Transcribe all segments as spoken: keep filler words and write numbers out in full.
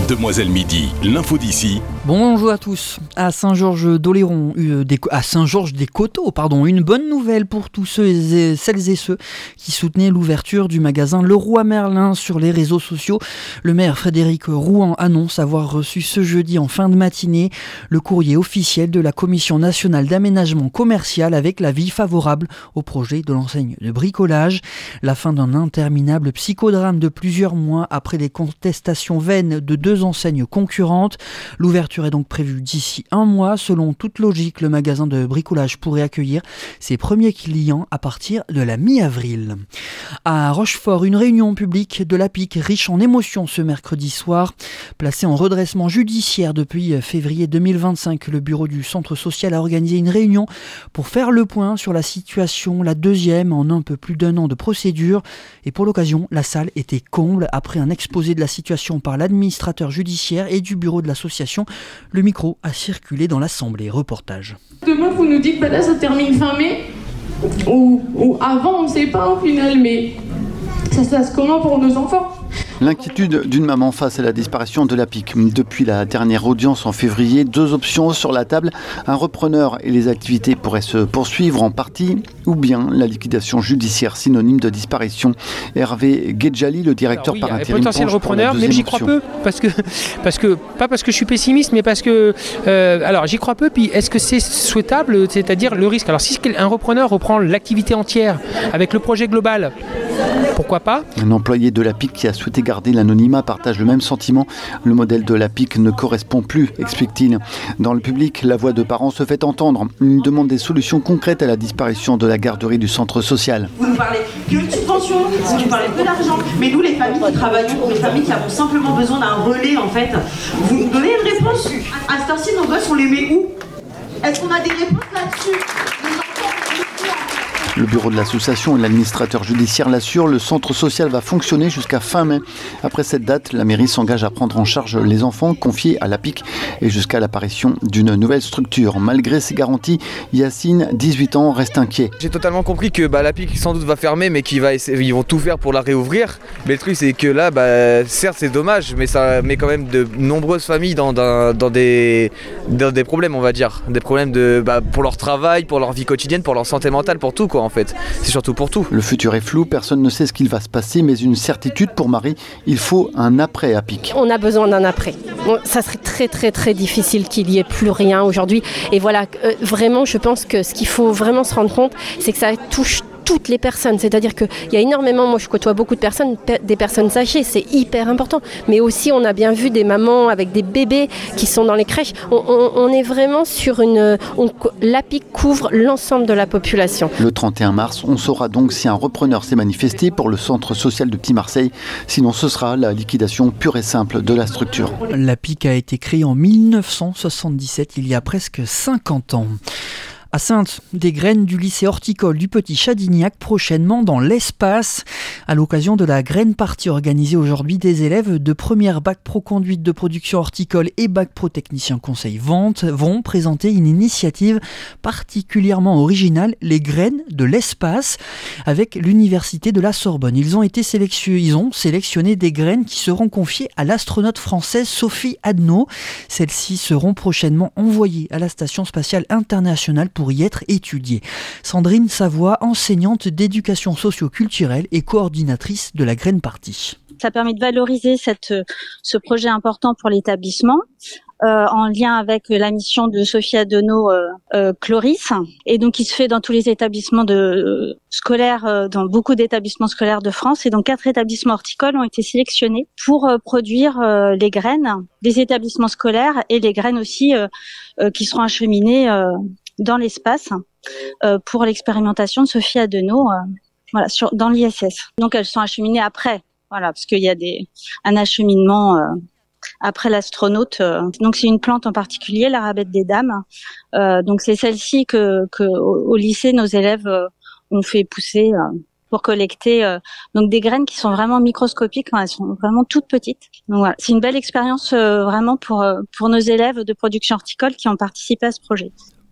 Demoiselle Midi, l'info d'ici. Bonjour à tous. À Saint-Georges-d'Oléron, euh, des, à Saint-Georges-des-Coteaux, pardon, une bonne nouvelle pour tous ceux et celles et ceux qui soutenaient l'ouverture du magasin Leroy Merlin sur les réseaux sociaux. Le maire Frédéric Rouan annonce avoir reçu ce jeudi en fin de matinée le courrier officiel de la Commission nationale d'aménagement commercial avec l'avis favorable au projet de l'enseigne de bricolage. La fin d'un interminable psychodrame de plusieurs mois après les contestations vaines de deux enseignes concurrentes. L'ouverture est donc prévue d'ici un mois. Selon toute logique, le magasin de bricolage pourrait accueillir ses premiers clients à partir de la mi-avril. À Rochefort, une réunion publique de l'A P I C riche en émotions ce mercredi soir. Placé en redressement judiciaire depuis février deux mille vingt-cinq, le bureau du centre social a organisé une réunion pour faire le point sur la situation, la deuxième en un peu plus d'un an de procédure. Et pour l'occasion, la salle était comble après un exposé de la situation par l'administrateur judiciaire et du bureau de l'association. Le micro a circulé dans l'Assemblée. Reportage. Demain, vous nous dites, bah là, ça termine fin mai, ou, ou avant, on ne sait pas au final, mais ça se passe comment pour nos enfants ? L'inquiétude d'une maman face à la disparition de l'A P I C. Depuis la dernière audience en février, deux options sur la table. Un repreneur et les activités pourraient se poursuivre en partie, ou bien la liquidation judiciaire synonyme de disparition. Hervé Guedjali, le directeur alors, oui, par intérim, potentiel repreneur, mais j'y crois peu, parce que, parce que, pas parce que je suis pessimiste, mais parce que, euh, alors j'y crois peu, puis est-ce que c'est souhaitable, c'est-à-dire le risque ? Alors si un repreneur reprend l'activité entière avec le projet global, pourquoi pas ? Un employé de l'A P I C qui a souhaité garder l'anonymat partage le même sentiment. Le modèle de l'A P I C ne correspond plus, explique-t-il. Dans le public, la voix de parents se fait entendre. Ils demandent des solutions concrètes à la disparition de la garderie du centre social. Vous nous parlez que de subventions, vous nous parlez peu d'argent, mais nous les familles qui travaillons, pour les familles qui avons simplement besoin d'un relais en fait, vous nous donnez une réponse. À cette heure-ci, nos gosses, on les met où ? Est-ce qu'on a des réponses là-dessus ? Le bureau de l'association et l'administrateur judiciaire l'assurent, le centre social va fonctionner jusqu'à fin mai. Après cette date, la mairie s'engage à prendre en charge les enfants confiés à l'A P I C et jusqu'à l'apparition d'une nouvelle structure. Malgré ces garanties, Yacine, dix-huit ans, reste inquiet. J'ai totalement compris que bah, l'A P I C sans doute va fermer, mais qu'ils vont tout faire pour la réouvrir. Mais le truc c'est que là, bah, certes c'est dommage, mais ça met quand même de nombreuses familles dans, dans, dans, des, dans des problèmes, on va dire. Des problèmes de, bah, pour leur travail, pour leur vie quotidienne, pour leur santé mentale, pour tout quoi. En fait, c'est surtout pour tout. Le futur est flou, personne ne sait ce qu'il va se passer, mais une certitude pour Marie, il faut un après A P I C. On a besoin d'un après. Bon, ça serait très très très difficile qu'il n'y ait plus rien aujourd'hui. Et voilà, euh, vraiment, je pense que ce qu'il faut vraiment se rendre compte, c'est que ça touche toutes les personnes, c'est-à-dire qu'il y a énormément, moi je côtoie beaucoup de personnes, des personnes âgées, c'est hyper important, mais aussi on a bien vu des mamans avec des bébés qui sont dans les crèches, on, on, on est vraiment sur une, on, l'A P I C couvre l'ensemble de la population. Le trente et un mars, on saura donc si un repreneur s'est manifesté pour le centre social de Petit Marseille, sinon ce sera la liquidation pure et simple de la structure. L'A P I C a été créée en mille neuf cent soixante-dix-sept, il y a presque cinquante ans. À Saintes, des graines du lycée horticole du Petit Chadignac prochainement dans l'espace. À l'occasion de la graine party organisée aujourd'hui, des élèves de première bac pro conduite de production horticole et bac pro technicien conseil vente vont présenter une initiative particulièrement originale, les graines de l'espace, avec l'université de la Sorbonne. Ils ont été sélectionnés, ils ont sélectionné des graines qui seront confiées à l'astronaute française Sophie Adno. Celles-ci seront prochainement envoyées à la station spatiale internationale pour y être étudiée. Sandrine Savoie, enseignante d'éducation socio-culturelle et coordinatrice de la Graine Party. Ça permet de valoriser cette, ce projet important pour l'établissement. Euh, en lien avec la mission de Sophie Adno euh, euh, Chloris, et donc il se fait dans tous les établissements de euh, scolaires, euh, dans beaucoup d'établissements scolaires de France, et donc quatre établissements horticoles ont été sélectionnés pour euh, produire euh, les graines des établissements scolaires et les graines aussi euh, euh, qui seront acheminées euh, dans l'espace euh, pour l'expérimentation de Sophie Adno, euh, voilà, sur, dans l'I S S. Donc elles sont acheminées après, voilà, parce qu'il y a des un acheminement. Euh, Après l'astronaute, euh, donc c'est une plante en particulier, la rabette des dames. Euh, donc c'est celle-ci que, que au, au lycée nos élèves euh, ont fait pousser euh, pour collecter euh, donc des graines qui sont vraiment microscopiques, hein, elles sont vraiment toutes petites. Donc voilà, c'est une belle expérience euh, vraiment pour euh, pour nos élèves de production horticole qui ont participé à ce projet.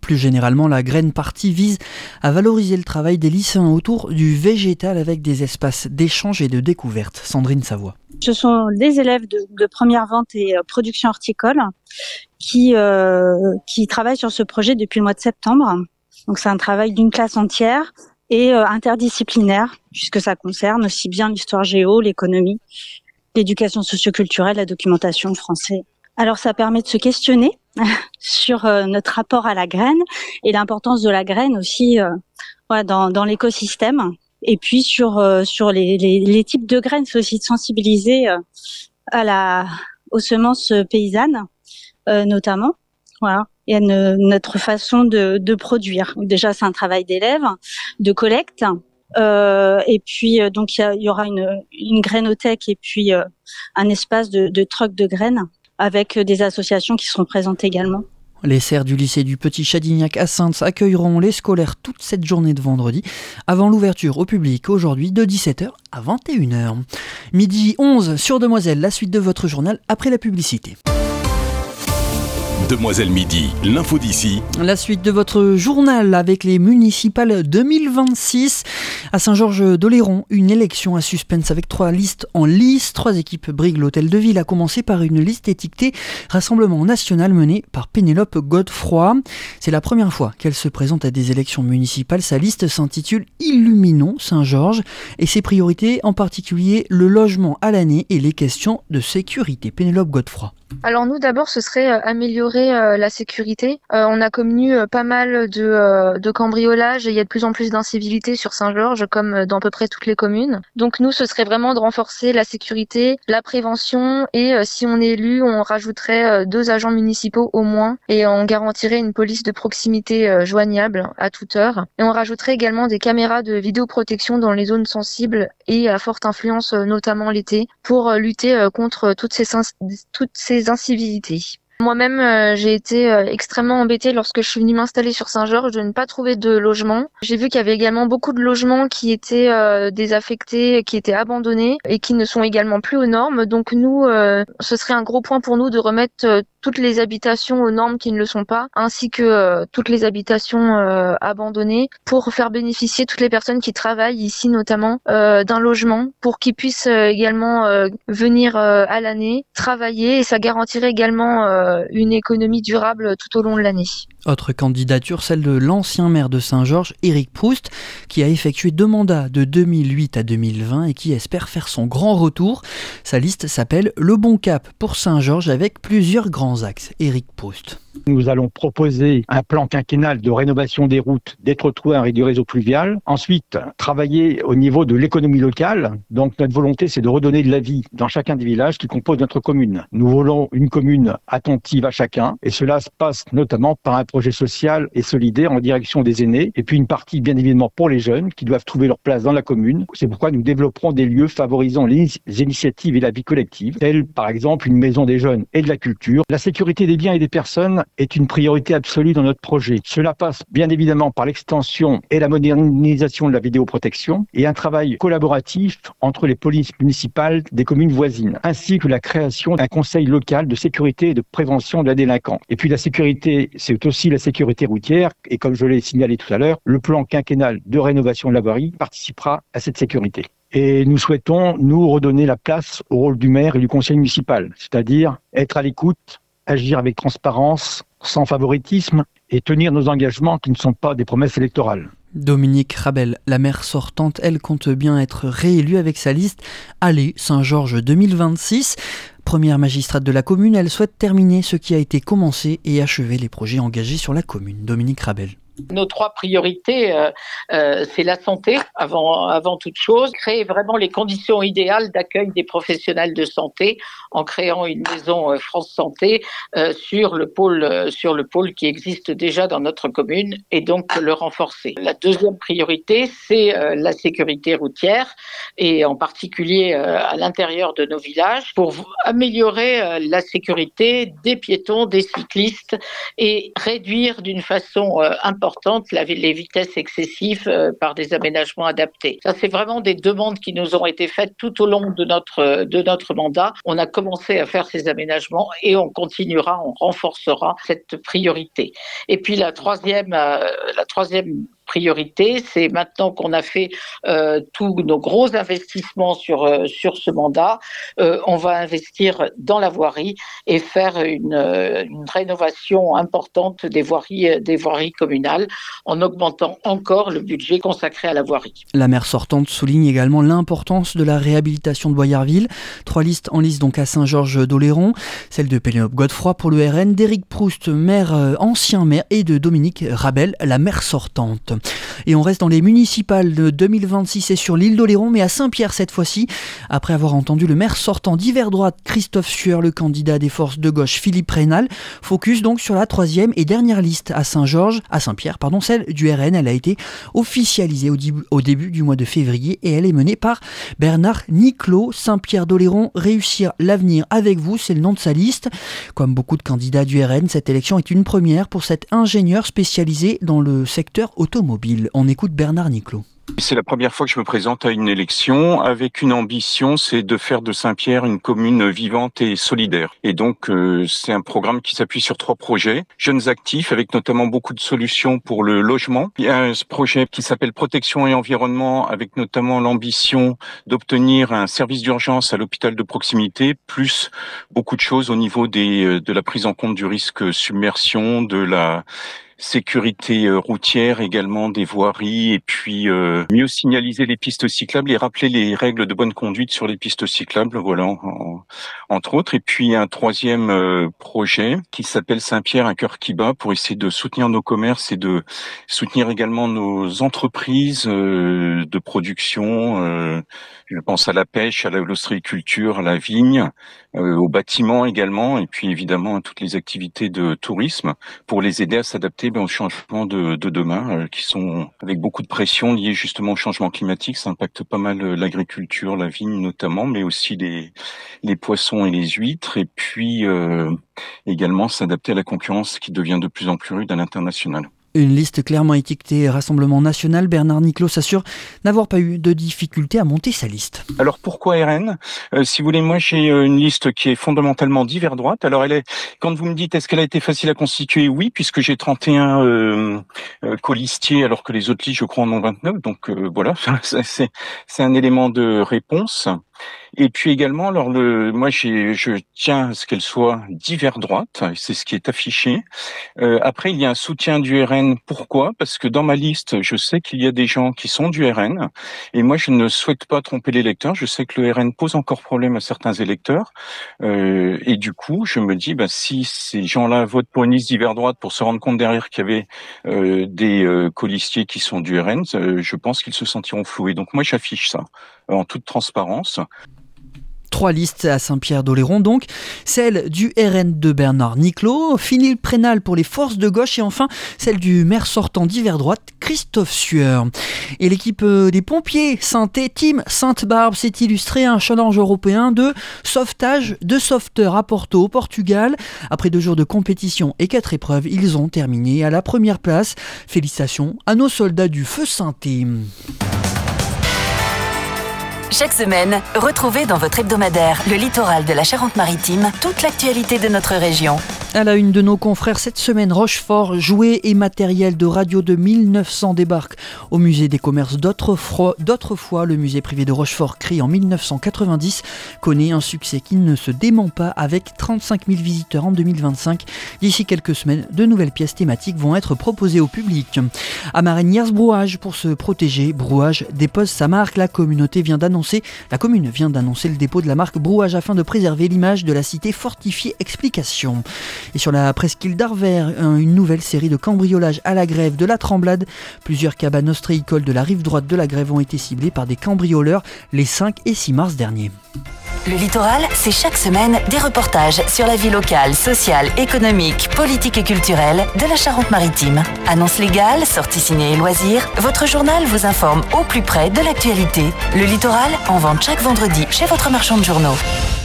Plus généralement, la Graine Party vise à valoriser le travail des lycéens autour du végétal avec des espaces d'échange et de découverte. Sandrine Savoie. Ce sont des élèves de, de première vente et euh, production horticole qui, euh, qui travaillent sur ce projet depuis le mois de septembre. Donc c'est un travail d'une classe entière et euh, interdisciplinaire, puisque ça concerne aussi bien l'histoire géo, l'économie, l'éducation socioculturelle, la documentation, le français. Alors ça permet de se questionner sur euh, notre rapport à la graine et l'importance de la graine aussi euh, ouais, dans, dans l'écosystème. Et puis sur euh, sur les, les, les types de graines, c'est aussi de sensibiliser euh, à la aux semences paysannes euh, notamment, voilà, et à ne, notre façon de, de produire. Déjà, c'est un travail d'élève, de collecte, euh, et puis euh, donc il y, y aura une une grainothèque et puis euh, un espace de, de troc de graines avec des associations qui seront présentes également. Les serres du lycée du Petit Chadignac à Saintes accueilleront les scolaires toute cette journée de vendredi, avant l'ouverture au public aujourd'hui de dix-sept heures à vingt et une heures. Midi onze sur Demoiselle, la suite de votre journal après la publicité. Demoiselle Midi, l'info d'ici. La suite de votre journal avec les municipales deux mille vingt-six. À Saint-Georges-d'Oléron, une élection à suspense avec trois listes en lice. Trois équipes briguent l'hôtel de ville, à commencer par une liste étiquetée Rassemblement National menée par Pénélope Godefroy. C'est la première fois qu'elle se présente à des élections municipales. Sa liste s'intitule Illuminons Saint-Georges et ses priorités, en particulier le logement à l'année et les questions de sécurité. Pénélope Godefroy. Alors nous d'abord ce serait euh, améliorer euh, la sécurité. Euh, on a connu euh, pas mal de, euh, de cambriolages et il y a de plus en plus d'incivilités sur Saint-Georges comme dans à peu près toutes les communes. Donc nous ce serait vraiment de renforcer la sécurité, la prévention et euh, si on est élu on rajouterait euh, deux agents municipaux au moins et on garantirait une police de proximité euh, joignable à toute heure. Et on rajouterait également des caméras de vidéoprotection dans les zones sensibles et à forte influence euh, notamment l'été pour euh, lutter euh, contre toutes ces, sens- toutes ces incivilités. Moi-même, euh, j'ai été euh, extrêmement embêtée lorsque je suis venue m'installer sur Saint-Georges de ne pas trouver de logement. J'ai vu qu'il y avait également beaucoup de logements qui étaient euh, désaffectés, qui étaient abandonnés et qui ne sont également plus aux normes. Donc nous, euh, ce serait un gros point pour nous de remettre euh, toutes les habitations aux normes qui ne le sont pas, ainsi que euh, toutes les habitations euh, abandonnées pour faire bénéficier toutes les personnes qui travaillent ici notamment euh, d'un logement pour qu'ils puissent euh, également euh, venir euh, à l'année travailler et ça garantirait également euh, une économie durable tout au long de l'année. Autre candidature, celle de l'ancien maire de Saint-Georges, Éric Proust, qui a effectué deux mandats de deux mille huit à deux mille vingt et qui espère faire son grand retour. Sa liste s'appelle Le Bon Cap pour Saint-Georges avec plusieurs grands axes. Éric Proust. Nous allons proposer un plan quinquennal de rénovation des routes, des trottoirs et du réseau fluvial. Ensuite, travailler au niveau de l'économie locale. Donc notre volonté, c'est de redonner de la vie dans chacun des villages qui composent notre commune. Nous voulons une commune attentive à chacun et cela se passe notamment par un projet social et solidaire en direction des aînés et puis une partie bien évidemment pour les jeunes qui doivent trouver leur place dans la commune. C'est pourquoi nous développerons des lieux favorisant les initiatives et la vie collective, tels par exemple une maison des jeunes et de la culture. La sécurité des biens et des personnes est une priorité absolue dans notre projet. Cela passe bien évidemment par l'extension et la modernisation de la vidéoprotection et un travail collaboratif entre les polices municipales des communes voisines, ainsi que la création d'un conseil local de sécurité et de prévention de la délinquance. Et puis la sécurité, c'est aussi la sécurité routière et comme je l'ai signalé tout à l'heure, le plan quinquennal de rénovation de la voirie participera à cette sécurité. Et nous souhaitons, nous, redonner la place au rôle du maire et du conseil municipal, c'est-à-dire être à l'écoute, agir avec transparence, sans favoritisme et tenir nos engagements qui ne sont pas des promesses électorales. Dominique Rabel, la maire sortante, elle compte bien être réélue avec sa liste Allez Saint-Georges deux mille vingt-six. Première magistrate de la commune, elle souhaite terminer ce qui a été commencé et achever les projets engagés sur la commune. Dominique Rabel. Nos trois priorités, euh, euh, c'est la santé avant, avant toute chose, créer vraiment les conditions idéales d'accueil des professionnels de santé en créant une maison euh, France Santé euh, sur le pôle euh, sur le pôle qui existe déjà dans notre commune et donc le renforcer. La deuxième priorité, c'est euh, la sécurité routière et en particulier euh, à l'intérieur de nos villages pour améliorer euh, la sécurité des piétons, des cyclistes et réduire d'une façon euh, importante importante, la, les vitesses excessives euh, par des aménagements adaptés. Ça, c'est vraiment des demandes qui nous ont été faites tout au long de notre, de notre mandat. On a commencé à faire ces aménagements et on continuera, on renforcera cette priorité. Et puis la troisième, euh, la troisième priorité, c'est maintenant qu'on a fait euh, tous nos gros investissements sur, euh, sur ce mandat, euh, on va investir dans la voirie et faire une, euh, une rénovation importante des voiries, des voiries communales en augmentant encore le budget consacré à la voirie. La maire sortante souligne également l'importance de la réhabilitation de Boyarville. Trois listes en lice donc à Saint-Georges-d'Oléron, celle de Pénélope Godefroy pour le R N, d'Éric Proust, maire, euh, ancien maire, et de Dominique Rabel, la maire sortante. Et on reste dans les municipales de deux mille vingt-six et sur l'île d'Oléron, mais à Saint-Pierre cette fois-ci, après avoir entendu le maire sortant d'hiver droite Christophe Sueur, le candidat des forces de gauche Philippe Reynal. Focus donc sur la troisième et dernière liste à Saint-Georges, à Saint-Pierre, pardon, celle du R N. Elle a été officialisée au, début, au début du mois de février et elle est menée par Bernard Niclot. Saint-Pierre d'Oléron, réussir l'avenir avec vous, c'est le nom de sa liste. Comme beaucoup de candidats du R N, cette élection est une première pour cet ingénieur spécialisé dans le secteur automobile. On écoute Bernard Niclot. C'est la première fois que je me présente à une élection avec une ambition, c'est de faire de Saint-Pierre une commune vivante et solidaire. Et donc, euh, c'est un programme qui s'appuie sur trois projets. Jeunes actifs, avec notamment beaucoup de solutions pour le logement. Il y a un projet qui s'appelle Protection et Environnement, avec notamment l'ambition d'obtenir un service d'urgence à l'hôpital de proximité, plus beaucoup de choses au niveau des, de la prise en compte du risque submersion, de la sécurité routière également, des voiries, et puis euh, mieux signaliser les pistes cyclables et rappeler les règles de bonne conduite sur les pistes cyclables, voilà, en, entre autres. Et puis un troisième euh, projet qui s'appelle Saint-Pierre, un cœur qui bat, pour essayer de soutenir nos commerces et de soutenir également nos entreprises euh, de production. Euh, je pense à la pêche, à l'ostréiculture, à la vigne, euh, au bâtiment également, et puis évidemment à toutes les activités de tourisme pour les aider à s'adapter ben, aux changements de, de demain euh, qui sont avec beaucoup de pression liées justement au changement climatique. Ça impacte pas mal euh, l'agriculture, la vigne notamment, mais aussi les, les poissons et les huîtres, et puis euh, également s'adapter à la concurrence qui devient de plus en plus rude à l'international. Une liste clairement étiquetée Rassemblement National. Bernard Niclot s'assure n'avoir pas eu de difficulté à monter sa liste. Alors pourquoi R N ? euh, Si vous voulez, moi j'ai une liste qui est fondamentalement d'hiver droite. Alors elle est, quand vous me dites est-ce qu'elle a été facile à constituer ? Oui, puisque j'ai trente et un euh, euh, colistiers alors que les autres listes je crois en ont vingt-neuf. Donc euh, voilà, c'est, c'est un élément de réponse. Et puis également, alors le, moi j'ai, je tiens à ce qu'elle soit d'hiver droite, c'est ce qui est affiché. Euh, après, il y a un soutien du R N. Pourquoi ? Parce que dans ma liste, je sais qu'il y a des gens qui sont du R N, et moi je ne souhaite pas tromper l'électeur. Je sais que le R N pose encore problème à certains électeurs, euh, et du coup, je me dis, bah, si ces gens-là votent pour une liste d'hiver droite pour se rendre compte derrière qu'il y avait euh, des euh, colistiers qui sont du R N, euh, je pense qu'ils se sentiront floués. Donc moi, j'affiche ça en toute transparence. Trois listes à Saint-Pierre-d'Oléron donc, celle du R N de Bernard Niclot, Philippe Reynal pour les forces de gauche et enfin celle du maire sortant d'hiver droite, Christophe Sueur. Et l'équipe des pompiers Sainté, Team Sainte-Barbe, s'est illustrée à un challenge européen de sauvetage de sauveteurs à Porto, au Portugal. Après deux jours de compétition et quatre épreuves, ils ont terminé à la première place. Félicitations à nos soldats du feu Sainté. Chaque semaine, retrouvez dans votre hebdomadaire Le Littoral de la Charente-Maritime toute l'actualité de notre région. À la une de nos confrères cette semaine, Rochefort, jouets et matériel de radio de mille neuf cents débarquent au musée des commerces d'autrefois. D'autrefois, le musée privé de Rochefort, créé en mille neuf cent quatre-vingt-dix, connaît un succès qui ne se dément pas avec trente-cinq mille visiteurs en deux mille vingt-cinq. D'ici quelques semaines, de nouvelles pièces thématiques vont être proposées au public. À Marignières Brouage, pour se protéger, Brouage dépose sa marque. La communauté vient d'annoncer La commune vient d'annoncer le dépôt de la marque Brouage afin de préserver l'image de la cité fortifiée. Explication. Et sur la presqu'île d'Arvers, une nouvelle série de cambriolages à la Grève de la Tremblade. Plusieurs cabanes ostréicoles de la rive droite de la Grève ont été ciblées par des cambrioleurs les cinq et six mars derniers. Le Littoral, c'est chaque semaine des reportages sur la vie locale, sociale, économique, politique et culturelle de la Charente-Maritime. Annonces légales, sorties ciné et loisirs, votre journal vous informe au plus près de l'actualité. Le Littoral, en vente chaque vendredi chez votre marchand de journaux.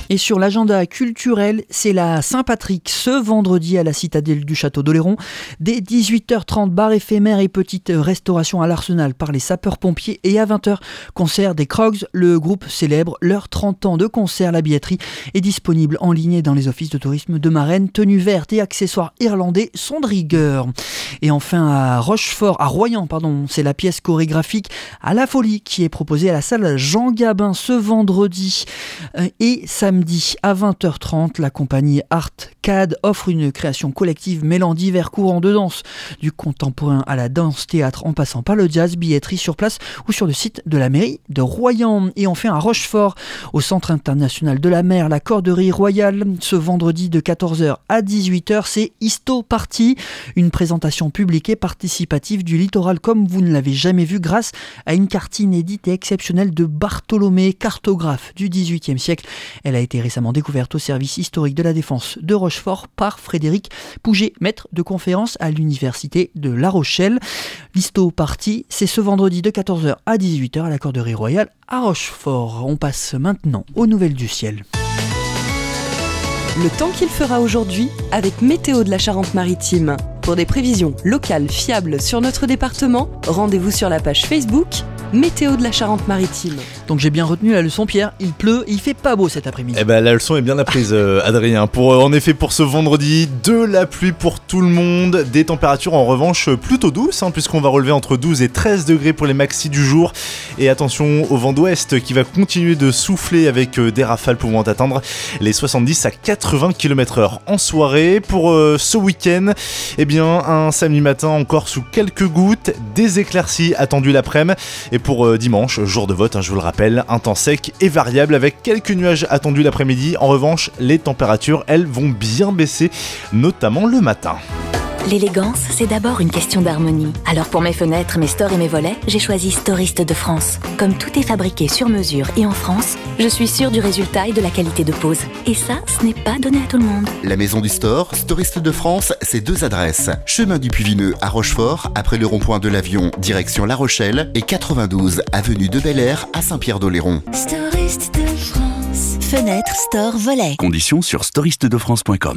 Et sur l'agenda culturel, c'est la Saint-Patrick ce vendredi à la citadelle du château d'Oléron. Dès dix-huit heures trente, bar éphémère et petite restauration à l'Arsenal par les sapeurs-pompiers. Et à vingt heures, concert des Krogs. Le groupe célèbre leurs trente ans de concert. La billetterie est disponible en ligne dans les offices de tourisme de Marennes. Tenues vertes et accessoires irlandais sont de rigueur. Et enfin à Rochefort, à Royan, pardon, c'est la pièce chorégraphique à la folie qui est proposée à la salle Jean Gabin ce vendredi. Et samedi à vingt heures trente, la compagnie Art C A D offre une création collective mêlant divers courants de danse, du contemporain à la danse-théâtre en passant par le jazz. Billetterie sur place ou sur le site de la mairie de Royan. Et enfin à Rochefort, au Centre international de la mer, la Corderie Royale, ce vendredi de quatorze heures à dix-huit heures, c'est Histo Party, une présentation publique et participative du littoral comme vous ne l'avez jamais vu grâce à une carte inédite et exceptionnelle de Bartholomé, cartographe du dix-huitième siècle. Elle a été récemment découverte au service historique de la défense de Rochefort par Frédéric Pouget, maître de conférence à l'université de La Rochelle. L'Histo Party, c'est ce vendredi de quatorze heures à dix-huit heures à la Corderie Royale à Rochefort. On passe maintenant aux nouvelles du ciel. Le temps qu'il fera aujourd'hui avec Météo de la Charente-Maritime. Pour des prévisions locales fiables sur notre département, rendez-vous sur la page Facebook Météo de la Charente-Maritime. Donc j'ai bien retenu la leçon, Pierre, il pleut, il fait pas beau cet après-midi. Eh ben la leçon est bien apprise, euh, Adrien. Pour, euh, en effet, pour ce vendredi, de la pluie pour tout le monde, des températures en revanche plutôt douces, hein, puisqu'on va relever entre douze et treize degrés pour les maxis du jour. Et attention au vent d'ouest qui va continuer de souffler avec euh, des rafales pouvant atteindre les soixante-dix à quatre-vingts kilomètres heure en soirée. Pour euh, ce week-end, eh bien un samedi matin encore sous quelques gouttes, des éclaircies attendues l'après-midi. Et pour euh, dimanche, jour de vote, hein, je vous le rappelle, un temps sec et variable avec quelques nuages attendus l'après-midi. En revanche, les températures, elles, vont bien baisser, notamment le matin. L'élégance, c'est d'abord une question d'harmonie. Alors pour mes fenêtres, mes stores et mes volets, j'ai choisi Storiste de France. Comme tout est fabriqué sur mesure et en France, je suis sûre du résultat et de la qualité de pose. Et ça, ce n'est pas donné à tout le monde. La maison du store, Storiste de France, c'est deux adresses. Chemin du Puy-Vineux à Rochefort, après le rond-point de l'Avion, direction La Rochelle, et quatre-vingt-douze avenue de Bel-Air à Saint-Pierre-d'Oléron. Storiste de France. Fenêtres, store, volets. Conditions sur storiste de france point com.